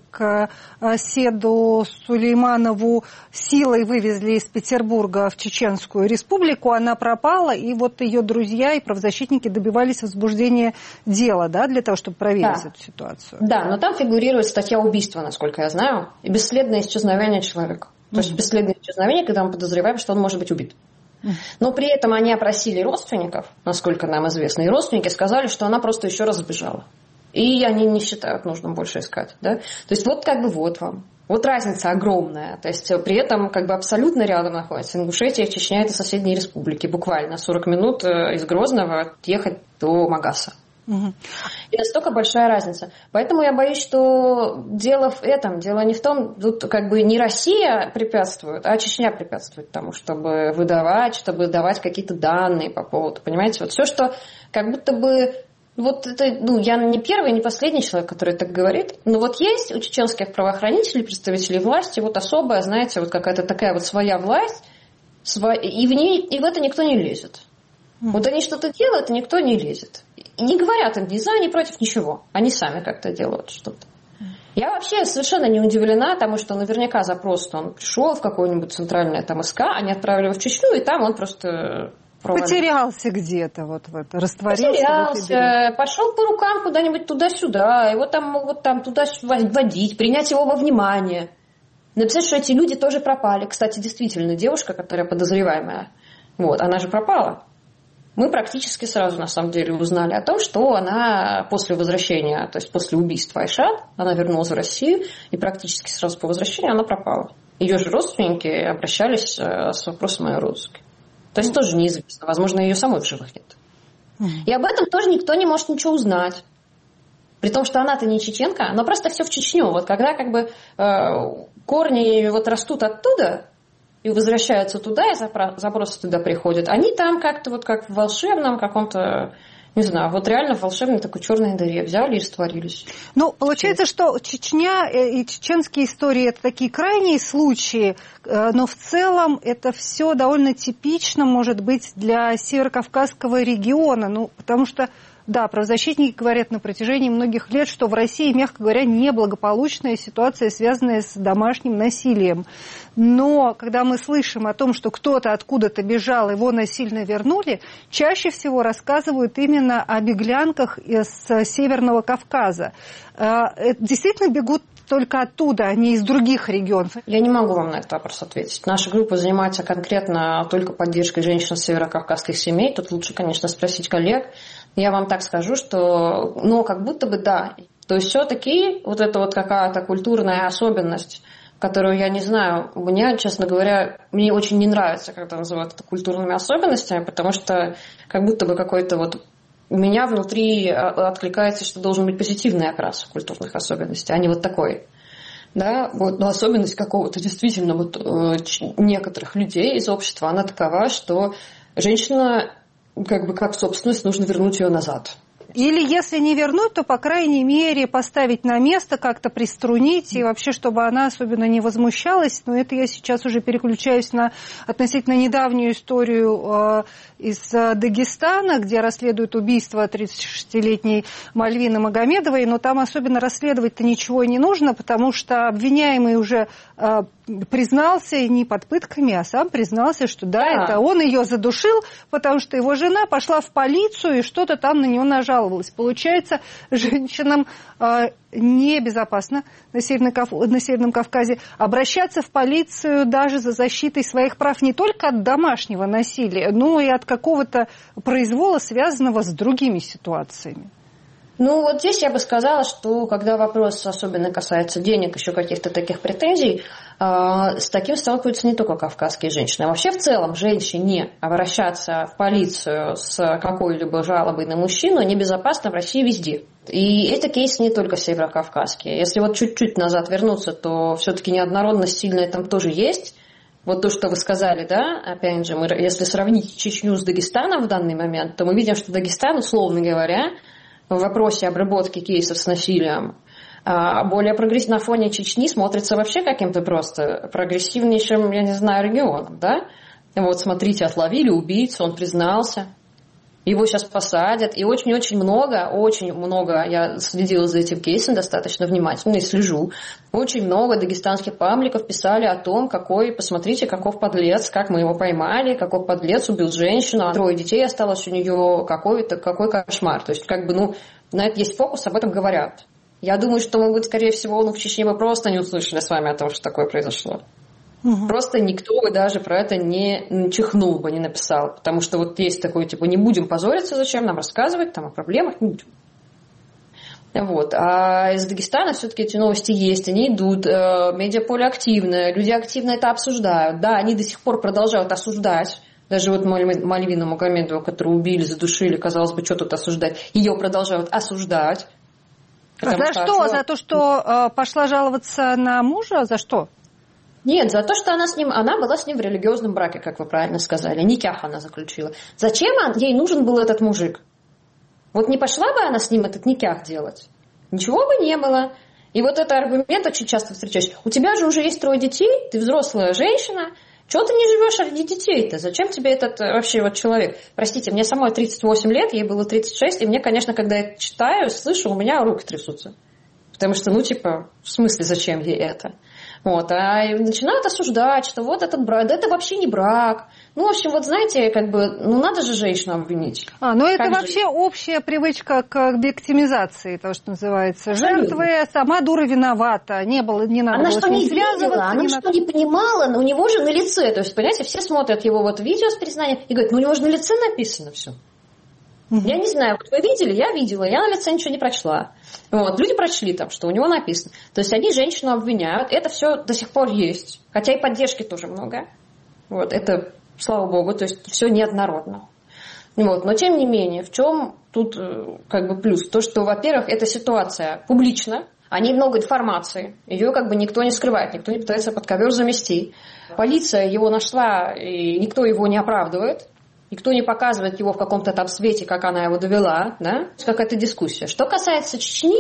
Седу Сулейманову силой вывезли из Петербурга в Чеченскую Республику, она пропала, и вот ее друзья и правозащитники добивались возбуждения дела, да, для того, чтобы проверить да. эту ситуацию. Да, но там фигурирует статья убийства, насколько я знаю, и бесследное исчезновение человека. То mm-hmm. есть бесследное исчезновение, когда мы подозреваем, что он может быть убит. Но при этом они опросили родственников, насколько нам известно, и родственники сказали, что она просто еще раз сбежала. И они не считают нужным больше искать. Да? То есть вот как бы вот вам. Вот разница огромная. То есть при этом как бы абсолютно рядом находится Ингушетия, Чечня – это соседние республики. Буквально сорок минут из Грозного ехать до Магаса. Угу. И настолько большая разница. Поэтому я боюсь, что дело в этом. Дело не в том, тут как бы не Россия препятствует, а Чечня препятствует тому, чтобы выдавать, чтобы давать какие-то данные по поводу. Понимаете, вот все, что как будто бы... Вот это, ну, я не первый, не последний человек, который так говорит, но вот есть у чеченских правоохранителей, представителей власти, вот особая, знаете, вот какая-то такая вот своя власть, и в ней, и в это никто не лезет. Вот они что-то делают, и никто не лезет. И не говорят им ни за, ни против, ничего. Они сами как-то делают что-то. Я вообще совершенно не удивлена тому, что наверняка запрос, он пришел в какое-нибудь центральное там СК, они отправили его в Чечню, и там он просто... провалился. Потерялся где-то, вот в это, растворился. Потерялся, пошел по рукам куда-нибудь туда-сюда, его там могут там туда водить, принять его во внимание. Написать, что эти люди тоже пропали. Кстати, действительно, девушка, которая подозреваемая, вот, она же пропала. Мы практически сразу, на самом деле, узнали о том, что она после возвращения, то есть после убийства Айшат, она вернулась в Россию, и практически сразу по возвращению она пропала. Ее же родственники обращались с вопросом о розыске. То есть тоже неизвестно. Возможно, ее самой в живых нет. И об этом тоже никто не может ничего узнать. При том, что она-то не чеченка, но просто все в Чечню. Вот когда как бы э, корни вот растут оттуда и возвращаются туда, и запросы туда приходят, они там как-то вот как в волшебном каком-то, не знаю, вот реально в волшебной такой черной дыре взяли и растворились. Ну, получается, что Чечня и чеченские истории – это такие крайние случаи, но в целом это все довольно типично, может быть, для северокавказского региона, ну, потому что, да, правозащитники говорят на протяжении многих лет, что в России, мягко говоря, неблагополучная ситуация, связанная с домашним насилием. Но когда мы слышим о том, что кто-то откуда-то бежал, его насильно вернули, чаще всего рассказывают именно о беглянках из Северного Кавказа. Действительно бегут только оттуда, а не из других регионов? Я не могу вам на этот вопрос ответить. Наша группа занимается конкретно только поддержкой женщин северокавказских семей. Тут лучше, конечно, спросить коллег. Я вам так скажу, что, но как будто бы да. То есть все-таки вот это вот какая-то культурная особенность, которую я не знаю, мне, честно говоря, мне очень не нравится, когда называют это культурными особенностями, потому что как будто бы какой-то вот у меня внутри откликается, что должен быть позитивный окрас культурных особенностей, а не вот такой. Да, вот, но особенность какого-то действительно вот, э, некоторых людей из общества, она такова, что женщина как бы как собственность, нужно вернуть ее назад. Или если не вернуть, то, по крайней мере, поставить на место, как-то приструнить, и вообще, чтобы она особенно не возмущалась. Но это я сейчас уже переключаюсь на относительно недавнюю историю э, из Дагестана, где расследуют убийство тридцатишестилетней Мальвины Магомедовой, но там особенно расследовать-то ничего не нужно, потому что обвиняемый уже э, признался не под пытками, а сам признался, что да, да, это он ее задушил, потому что его жена пошла в полицию и что-то там на него нажаловалась. Получается, женщинам э, небезопасно на, Северной, на Северном Кавказе обращаться в полицию даже за защитой своих прав не только от домашнего насилия, но и от какого-то произвола, связанного с другими ситуациями. Ну, вот здесь я бы сказала, что когда вопрос особенно касается денег, еще каких-то таких претензий, э, с таким сталкиваются не только кавказские женщины. А вообще в целом женщине обращаться в полицию с какой-либо жалобой на мужчину небезопасно в России везде. И это кейс не только северокавказский. Если вот чуть-чуть назад вернуться, то все-таки неоднородность сильная там тоже есть. Вот то, что вы сказали, да, опять же, мы, если сравнить Чечню с Дагестаном в данный момент, то мы видим, что Дагестан, условно говоря, в вопросе обработки кейсов с насилием более прогрессивно на фоне Чечни смотрится вообще каким-то просто прогрессивнейшим, я не знаю, регионом, да? Вот смотрите, отловили убийцу, он признался, его сейчас посадят, и очень-очень много, очень много, я следила за этим кейсом достаточно внимательно и слежу, очень много дагестанских пабликов писали о том, какой, посмотрите, каков подлец, как мы его поймали, каков подлец убил женщину, а трое детей осталось у нее, какой-то, какой кошмар. То есть, как бы, ну, на это есть фокус, об этом говорят. Я думаю, что, может быть, скорее всего, ну, в Чечне мы просто не услышали с вами о том, что такое произошло. Угу. Просто никто бы даже про это не чихнул бы, не написал. Потому что вот есть такое, типа, не будем позориться, зачем нам рассказывать там о проблемах, не будем. Вот. А из Дагестана все-таки эти новости есть, они идут, э, медиаполе активное, люди активно это обсуждают. Да, они до сих пор продолжают осуждать. Даже вот Мальвину Магомедову, которую убили, задушили, казалось бы, что тут осуждать, ее продолжают осуждать. А за что? что? За то, что э, пошла жаловаться на мужа? За что? Нет, за то, что она с ним, она была с ним в религиозном браке, как вы правильно сказали. Никях она заключила. Зачем ей нужен был этот мужик? Вот не пошла бы она с ним этот никях делать? Ничего бы не было. И вот этот аргумент очень часто встречаешь. У тебя же уже есть трое детей, ты взрослая женщина. Чего ты не живешь ради детей-то? Зачем тебе этот вообще вот человек? Простите, мне самой тридцать восемь лет, ей было тридцать шесть, и мне, конечно, когда я читаю, слышу, у меня руки трясутся. Потому что, ну, типа, в смысле, зачем ей это? Вот, а начинают осуждать, что вот этот брак, да это вообще не брак. Ну, в общем, вот знаете, как бы, ну, надо же женщину обвинить. А, ну, это как вообще же? Общая привычка к виктимизации, то, что называется. Жертвы, сама дура виновата, не было, не надо она было что с ним не связываться. Видела, она не что надо... не понимала, но у него же на лице, то есть, понимаете, все смотрят его вот видео с признанием и говорят, ну, у него же на лице написано все. Mm-hmm. Я не знаю, вот вы видели, я видела, я на лице ничего не прочла. Вот, люди прочли там, что у него написано. То есть они женщину обвиняют, это все до сих пор есть. Хотя и поддержки тоже много. Вот, это, слава богу, то есть все неоднородно. Вот, но тем не менее, в чем тут как бы плюс? То, что, во-первых, эта ситуация публична, о ней много информации, ее как бы никто не скрывает, никто не пытается под ковер замести. Полиция его нашла, и никто его не оправдывает. Никто не показывает его в каком-то там свете, как она его довела, да? Какая-то дискуссия. Что касается Чечни,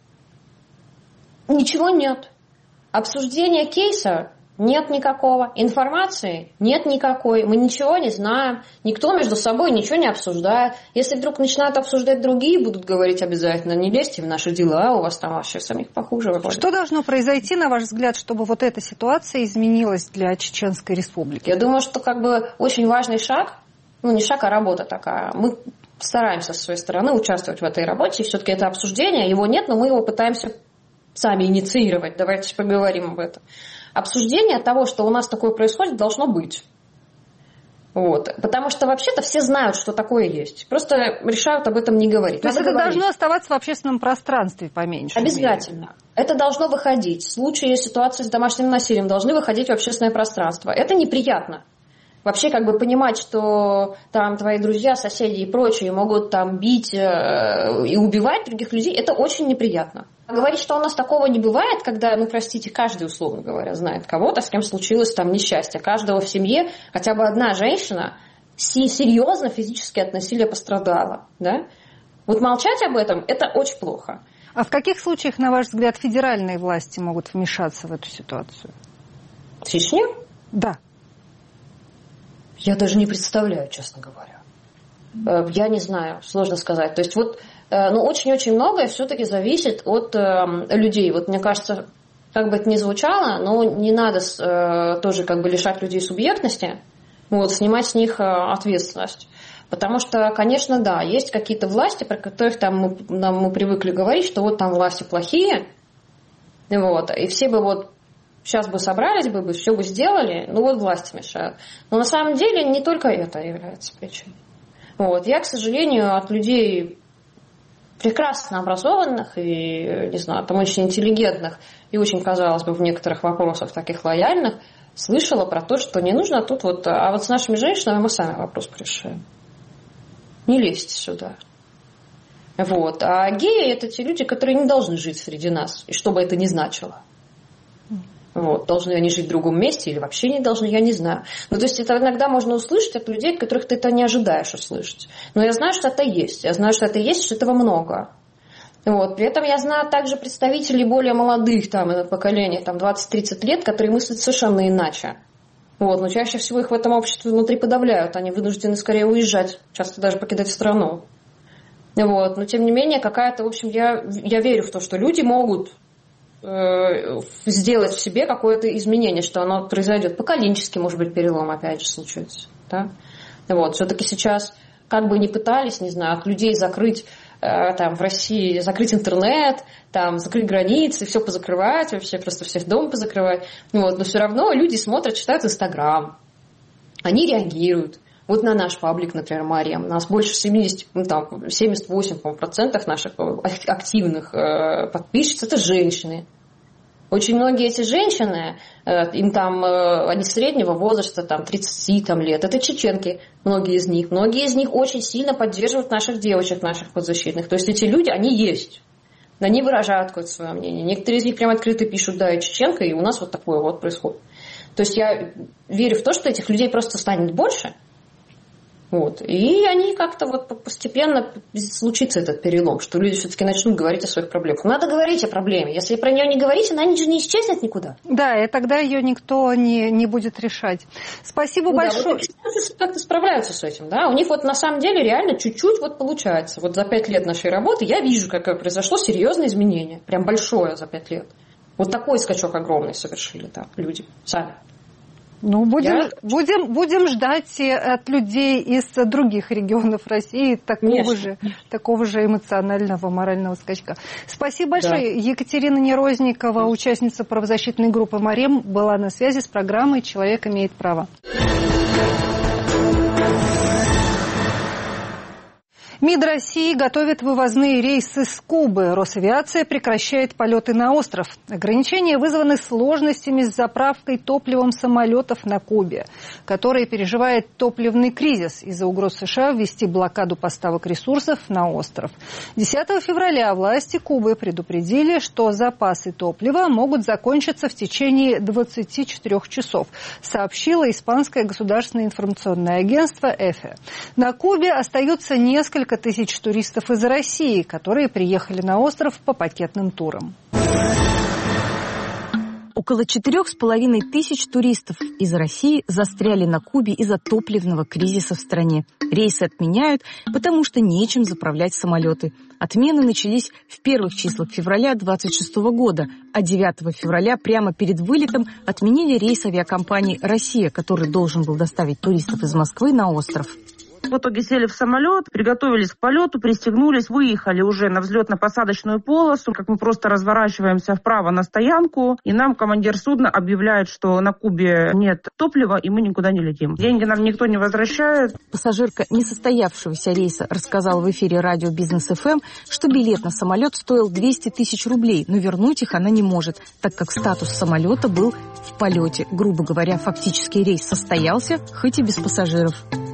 ничего нет. Обсуждения кейса нет никакого. Информации нет никакой. Мы ничего не знаем. Никто между собой ничего не обсуждает. Если вдруг начинают обсуждать другие, будут говорить обязательно, не лезьте в наши дела, у вас там вообще самих похуже. Выходит. Что должно произойти, на ваш взгляд, чтобы вот эта ситуация изменилась для Чеченской Республики? Я думаю, что как бы очень важный шаг, ну, не шаг, а работа такая. Мы стараемся со своей стороны участвовать в этой работе. Все-таки это обсуждение, его нет, но мы его пытаемся сами инициировать. Давайте поговорим об этом. Обсуждение того, что у нас такое происходит, должно быть. Вот. Потому что вообще-то все знают, что такое есть. Просто решают об этом не говорить. То есть это говорить. Должно оставаться в общественном пространстве поменьше. Обязательно. Мере. Это должно выходить. В случае ситуации с домашним насилием должны выходить в общественное пространство. Это неприятно. Вообще, как бы понимать, что там твои друзья, соседи и прочие могут там бить э, и убивать других людей, это очень неприятно. Говорить, что у нас такого не бывает, когда, ну, простите, каждый, условно говоря, знает кого-то, с кем случилось там несчастье. Каждого в семье хотя бы одна женщина серьезно физически от насилия пострадала, да? Вот молчать об этом – это очень плохо. А в каких случаях, на ваш взгляд, федеральные власти могут вмешаться в эту ситуацию? В Чечне? Да. Я даже не представляю, честно говоря. Я не знаю, сложно сказать. То есть вот, ну, очень-очень многое все-таки зависит от э, людей. Вот мне кажется, как бы это ни звучало, но не надо э, тоже как бы лишать людей субъектности, вот, снимать с них э, ответственность. Потому что, конечно, да, есть какие-то власти, про которых там мы, нам, мы привыкли говорить, что вот там власти плохие, вот, и все бы вот сейчас бы собрались бы, бы все бы сделали, ну вот власти мешают. Но на самом деле не только это является причиной. Вот. Я, к сожалению, от людей прекрасно образованных и, не знаю, там очень интеллигентных и очень, казалось бы, в некоторых вопросах таких лояльных, слышала про то, что не нужно тут вот, а вот с нашими женщинами мы сами вопрос решаем. Не лезьте сюда. Вот. А геи – это те люди, которые не должны жить среди нас, и что бы это ни значило. Вот. Должны они жить в другом месте или вообще не должны, я не знаю. Ну, то есть это иногда можно услышать от людей, от которых ты это не ожидаешь услышать. Но я знаю, что это есть. Я знаю, что это есть, что этого много. Вот. При этом я знаю также представителей более молодых там, поколения, там, двадцать-тридцать лет, которые мыслят совершенно иначе. Вот. Но чаще всего их в этом обществе внутри подавляют. Они вынуждены скорее уезжать, часто даже покидать страну. Вот. Но тем не менее, какая-то, в общем, я, я верю в то, что люди могут э, сделать в себе какое-то изменение, что оно произойдет. Поколенческий, может быть, перелом опять же случится. Да? Вот. Все-таки сейчас, как бы ни пытались, не знаю, от людей закрыть э, там, в России, закрыть интернет, там, закрыть границы, все позакрывать, вообще просто всех дома позакрывать. Вот. Но все равно люди смотрят, читают Инстаграм, они реагируют. Вот на наш паблик, например, Марьям, у нас больше семьдесят, ну, там, семьдесят восемь процентов наших активных э, подписчиц – это женщины. Очень многие эти женщины, э, им там, э, они среднего возраста, там, тридцать там, лет, это чеченки, многие из них. Многие из них очень сильно поддерживают наших девочек, наших подзащитных. То есть эти люди, они есть. Они выражают какое-то свое мнение. Некоторые из них прям открыто пишут, да, я чеченка, и у нас вот такое вот происходит. То есть я верю в то, что этих людей просто станет больше. Вот. И они как-то вот постепенно случится этот перелом, что люди все-таки начнут говорить о своих проблемах. Надо говорить о проблеме. Если про нее не говорить, она же не исчезнет никуда. Да, и тогда ее никто не, не будет решать. Спасибо ну, большое. Да, вот как-то справляются с этим. Да? У них вот на самом деле реально чуть-чуть вот получается. Вот за пять лет нашей работы я вижу, как произошло серьезное изменение. Прям большое за пять лет. Вот такой скачок огромный совершили там люди сами. Ну, будем, Я... будем, будем ждать от людей из других регионов России такого же, такого же эмоционального, морального скачка. Спасибо большое. Да. Екатерина Нерозникова, участница правозащитной группы «Марем», была на связи с программой «Человек имеет право». МИД России готовит вывозные рейсы с Кубы. Росавиация прекращает полеты на остров. Ограничения вызваны сложностями с заправкой топливом самолетов на Кубе, которая переживает топливный кризис из-за угроз США ввести блокаду поставок ресурсов на остров. десятого февраля власти Кубы предупредили, что запасы топлива могут закончиться в течение двадцати четырёх часов, сообщило испанское государственное информационное агентство «Эфе». На Кубе остаются несколько тысяч туристов из России, которые приехали на остров по пакетным турам. Около четырех с половиной тысяч туристов из России застряли на Кубе из-за топливного кризиса в стране. Рейсы отменяют, потому что нечем заправлять самолеты. Отмены начались в первых числах февраля двадцать шестого года, а девятого февраля прямо перед вылетом отменили рейс авиакомпании «Россия», который должен был доставить туристов из Москвы на остров. В итоге сели в самолет, приготовились к полету, пристегнулись, выехали уже на взлетно-посадочную полосу. Как мы просто разворачиваемся вправо на стоянку, и нам командир судна объявляет, что на Кубе нет топлива, и мы никуда не летим. Деньги нам никто не возвращает. Пассажирка несостоявшегося рейса рассказала в эфире радио «Бизнес эф эм», что билет на самолет стоил двести тысяч рублей, но вернуть их она не может, так как статус самолета был в полете. Грубо говоря, фактически рейс состоялся, хоть и без пассажиров.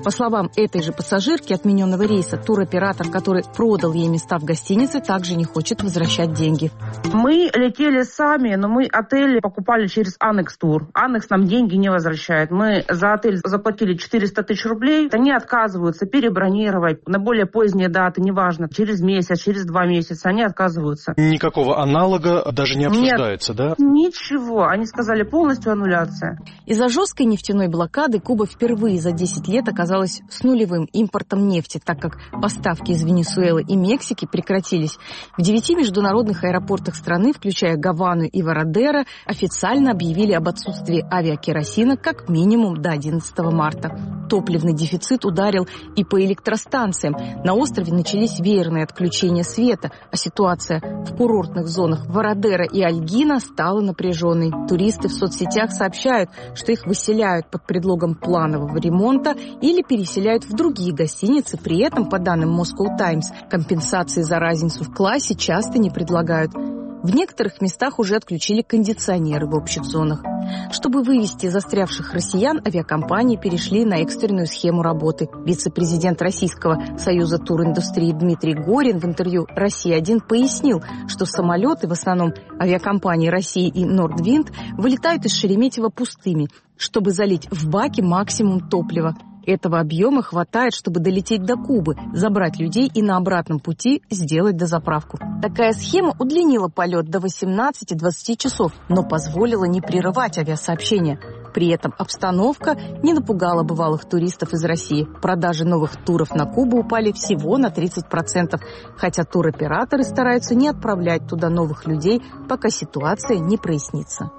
По словам этой же пассажирки отмененного рейса, туроператор, который продал ей места в гостинице, также не хочет возвращать деньги. Мы летели сами, но мы отель покупали через Анекс Тур. Анекс нам деньги не возвращает. Мы за отель заплатили четыреста тысяч рублей. Они отказываются перебронировать на более поздние даты, неважно, через месяц, через два месяца. Они отказываются. Никакого аналога даже не обсуждается, Нет, да? Ничего. Они сказали полностью аннуляция. Из-за жесткой нефтяной блокады Куба впервые за десять лет оказалась с нулевым импортом нефти, так как поставки из Венесуэлы и Мексики прекратились. В девяти международных аэропортах страны, включая Гавану и Вородеро, официально объявили об отсутствии авиакеросина как минимум до одиннадцатого марта. Топливный дефицит ударил и по электростанциям. На острове начались веерные отключения света, а ситуация в курортных зонах Вородеро и Альгина стала напряженной. Туристы в соцсетях сообщают, что их выселяют под предлогом планового ремонта или переселяют в другие гостиницы. При этом, по данным Moscow Times, компенсации за разницу в классе часто не предлагают. В некоторых местах уже отключили кондиционеры в общих зонах. Чтобы вывести застрявших россиян, авиакомпании перешли на экстренную схему работы. Вице-президент Российского союза туриндустрии Дмитрий Горин в интервью «Россия один» пояснил, что самолеты, в основном авиакомпании России и Нордвинд, вылетают из Шереметьево пустыми, чтобы залить в баки максимум топлива. Этого объема хватает, чтобы долететь до Кубы, забрать людей и на обратном пути сделать дозаправку. Такая схема удлинила полет до восемнадцати-двадцати часов, но позволила не прерывать авиасообщения. При этом обстановка не напугала бывалых туристов из России. Продажи новых туров на Кубу упали всего на тридцать процентов, хотя туроператоры стараются не отправлять туда новых людей, пока ситуация не прояснится.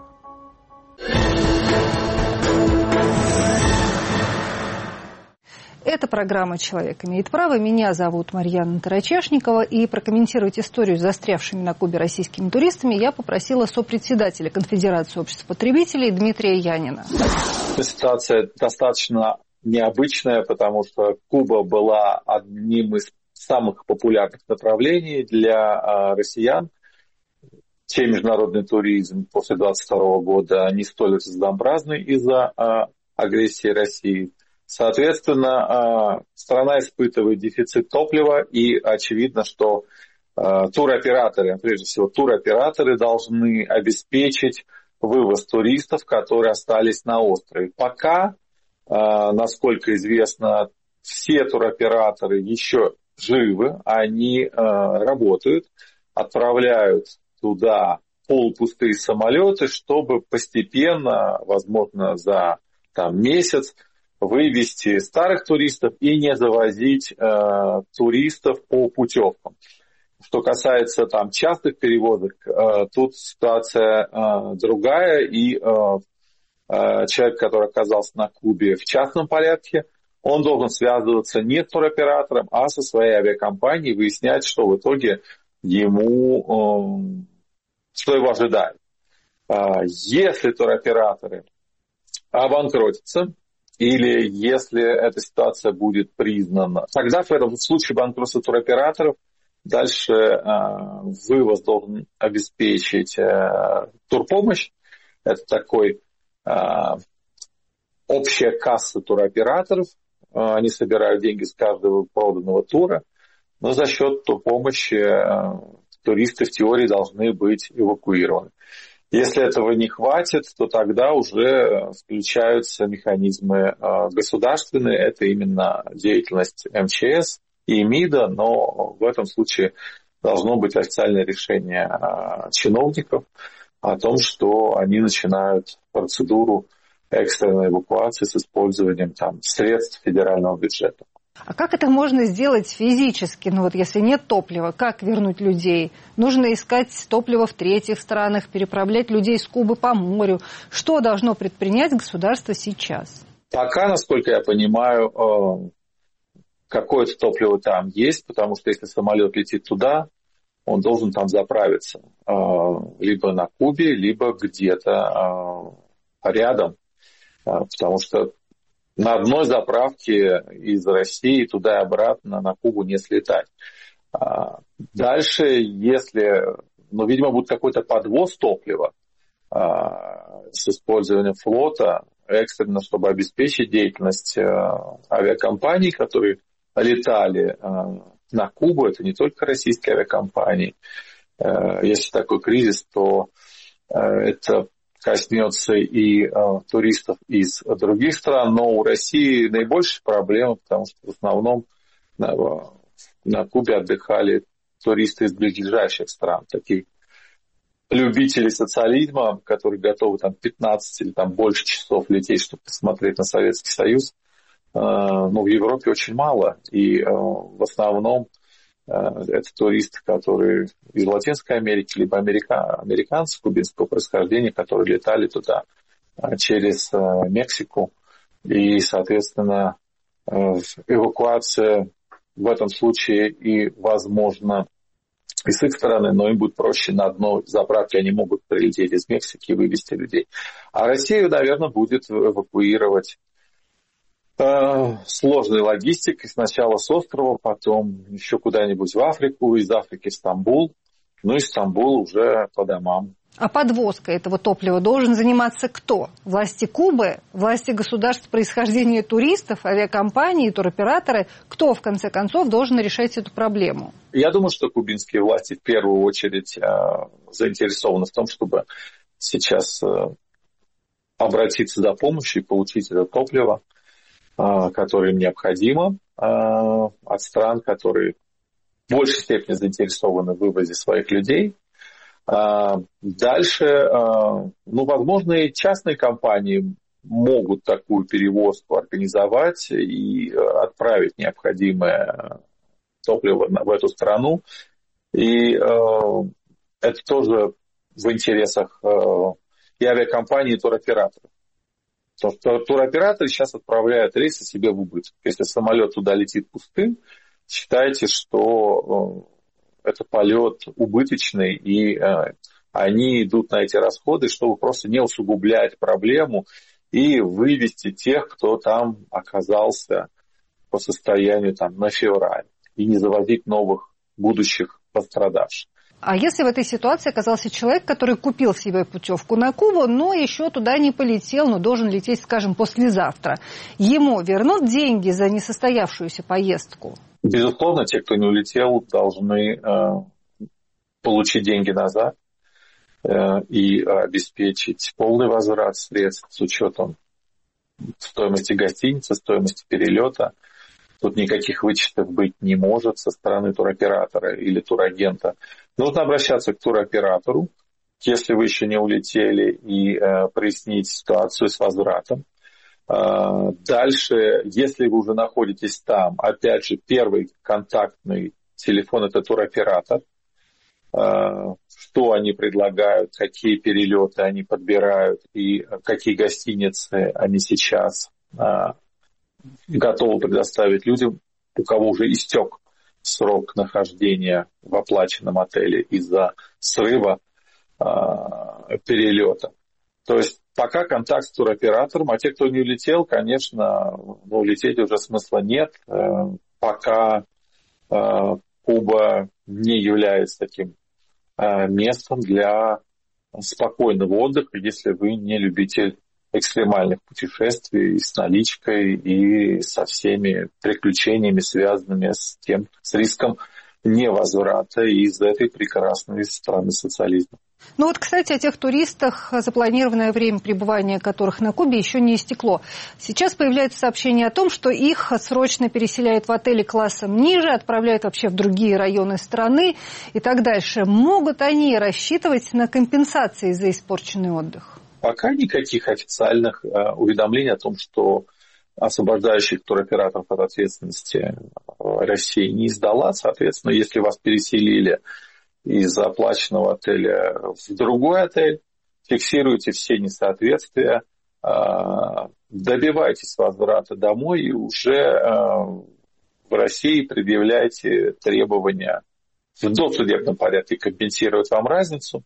Это программа «Человек имеет право». Меня зовут Марьяна Тарачешникова. И прокомментировать историю с застрявшими на Кубе российскими туристами я попросила сопредседателя Конфедерации обществ потребителей Дмитрия Янина. Ситуация достаточно необычная, потому что Куба была одним из самых популярных направлений для россиян. Те международный туризм после двадцать второго года не столь разнообразный из-за агрессии России. Соответственно, страна испытывает дефицит топлива, и очевидно, что туроператоры, прежде всего туроператоры, должны обеспечить вывоз туристов, которые остались на острове. Пока, насколько известно, все туроператоры еще живы, они работают, отправляют туда полупустые самолеты, чтобы постепенно, возможно, за там, месяц, вывести старых туристов и не завозить э, туристов по путевкам. Что касается там частых перевозок, э, тут ситуация э, другая, и э, э, человек, который оказался на Кубе в частном порядке, он должен связываться не с туроператором, а со своей авиакомпанией, выяснять, что в итоге ему, э, что его ожидает. Э, если туроператоры обанкротятся, или если эта ситуация будет признана, тогда в этом случае банкротства туроператоров дальше э, вывоз должен обеспечить э, турпомощь. Это такой э, общая касса туроператоров. Э, они собирают деньги с каждого проданного тура, но за счет турпомощи э, туристы в теории должны быть эвакуированы. Если этого не хватит, то тогда уже включаются механизмы государственные. Это именно деятельность эм че эс и МИДа, но в этом случае должно быть официальное решение чиновников о том, что они начинают процедуру экстренной эвакуации с использованием там, средств федерального бюджета. А как это можно сделать физически? Ну вот если нет топлива, как вернуть людей? Нужно искать топливо в третьих странах, переправлять людей с Кубы по морю. Что должно предпринять государство сейчас? Пока, насколько я понимаю, какое-то топливо там есть, потому что если самолет летит туда, он должен там заправиться. Либо на Кубе, либо где-то рядом. Потому что на одной заправке из России туда и обратно на Кубу не слетать. Дальше, если, ну, видимо, будет какой-то подвоз топлива с использованием флота, экстренно, чтобы обеспечить деятельность авиакомпаний, которые летали на Кубу. Это не только российские авиакомпании. Если такой кризис, то это коснется и э, туристов из других стран, но у России наибольшая проблема, потому что в основном на, на Кубе отдыхали туристы из ближайших стран, такие любители социализма, которые готовы там пятнадцать или там больше часов лететь, чтобы посмотреть на Советский Союз. Э, но в Европе очень мало, и э, в основном это туристы, которые из Латинской Америки, либо америка... американцы кубинского происхождения, которые летали туда через Мексику. И, соответственно, эвакуация в этом случае и, возможно, и с их стороны, но им будет проще на одной заправке, они могут прилететь из Мексики и вывезти людей. А Россию, наверное, будет эвакуировать сложной логистикой. Сначала с острова, потом еще куда-нибудь в Африку, из Африки в Стамбул, ну и Стамбул уже по домам. А подвозкой этого топлива должен заниматься кто? Власти Кубы, власти государств происхождения туристов, авиакомпании, туроператоры? Кто, в конце концов, должен решать эту проблему? Я думаю, что кубинские власти в первую очередь заинтересованы в том, чтобы сейчас обратиться за помощью и получить это топливо, которое им необходимо от стран, которые в большей степени заинтересованы в вывозе своих людей. Дальше, ну, возможно, и частные компании могут такую перевозку организовать и отправить необходимое топливо в эту страну. И это тоже в интересах и авиакомпаний, и туроператоров. Потому что туроператоры сейчас отправляют рейсы себе в убыток. Если самолет туда летит пустым, считайте, что это полет убыточный, и они идут на эти расходы, чтобы просто не усугублять проблему и вывести тех, кто там оказался по состоянию там, на февраль, и не завозить новых будущих пострадавших. А если в этой ситуации оказался человек, который купил себе путевку на Кубу, но еще туда не полетел, но должен лететь, скажем, послезавтра, ему вернут деньги за несостоявшуюся поездку? Безусловно, те, кто не улетел, должны э, получить деньги назад э, и обеспечить полный возврат средств с учетом стоимости гостиницы, стоимости перелета. Тут никаких вычетов быть не может со стороны туроператора или турагента. Нужно обращаться к туроператору, если вы еще не улетели, и э, прояснить ситуацию с возвратом. Э, дальше, если вы уже находитесь там, опять же, первый контактный телефон – это туроператор. Э, что они предлагают, какие перелеты они подбирают и какие гостиницы они сейчас э, готовы предоставить людям, у кого уже истек срок нахождения в оплаченном отеле из-за срыва э, перелета. То есть пока контакт с туроператором, а те, кто не улетел, конечно, ну, лететь уже смысла нет, э, пока э, Куба не является таким э, местом для спокойного отдыха, если вы не любитель экстремальных путешествий с наличкой и со всеми приключениями, связанными с тем, с риском невозврата из этой прекрасной страны социализма. Ну вот, кстати, о тех туристах, запланированное время пребывания которых на Кубе еще не истекло. Сейчас появляется сообщение о том, что их срочно переселяют в отели классом ниже, отправляют вообще в другие районы страны и так дальше. Могут они рассчитывать на компенсации за испорченный отдых? Пока никаких официальных э, уведомлений о том, что освобождающих туроператоров от ответственности Россия не издала. Соответственно, если вас переселили из оплаченного отеля в другой отель, фиксируйте все несоответствия, э, добивайтесь возврата домой и уже э, в России предъявляйте требования в досудебном порядке компенсировать вам разницу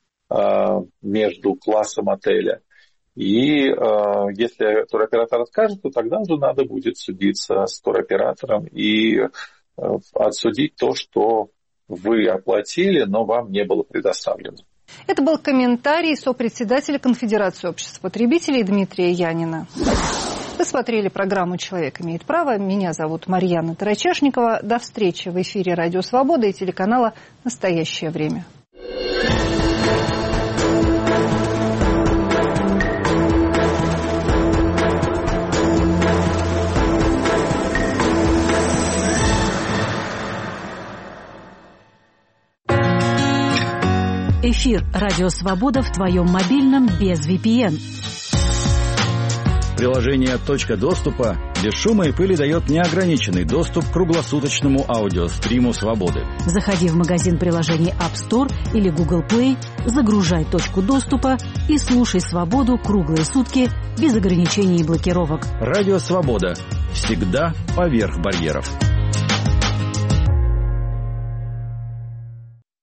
между классом отеля. И э, если туроператор откажет, то тогда уже надо будет судиться с туроператором и э, отсудить то, что вы оплатили, но вам не было предоставлено. Это был комментарий сопредседателя Конфедерации обществ потребителей Дмитрия Янина. Вы смотрели программу «Человек имеет право». Меня зовут Марьяна Тарачешникова. До встречи в эфире «Радио Свобода» и телеканала «Настоящее время». Эфир «Радио Свобода» в твоем мобильном без ви пи эн. Приложение «Точка доступа» без шума и пыли дает неограниченный доступ к круглосуточному аудиостриму «Свободы». Заходи в магазин приложений App Store или Google Play, загружай «Точку доступа» и слушай «Свободу» круглые сутки без ограничений и блокировок. «Радио Свобода» всегда поверх барьеров.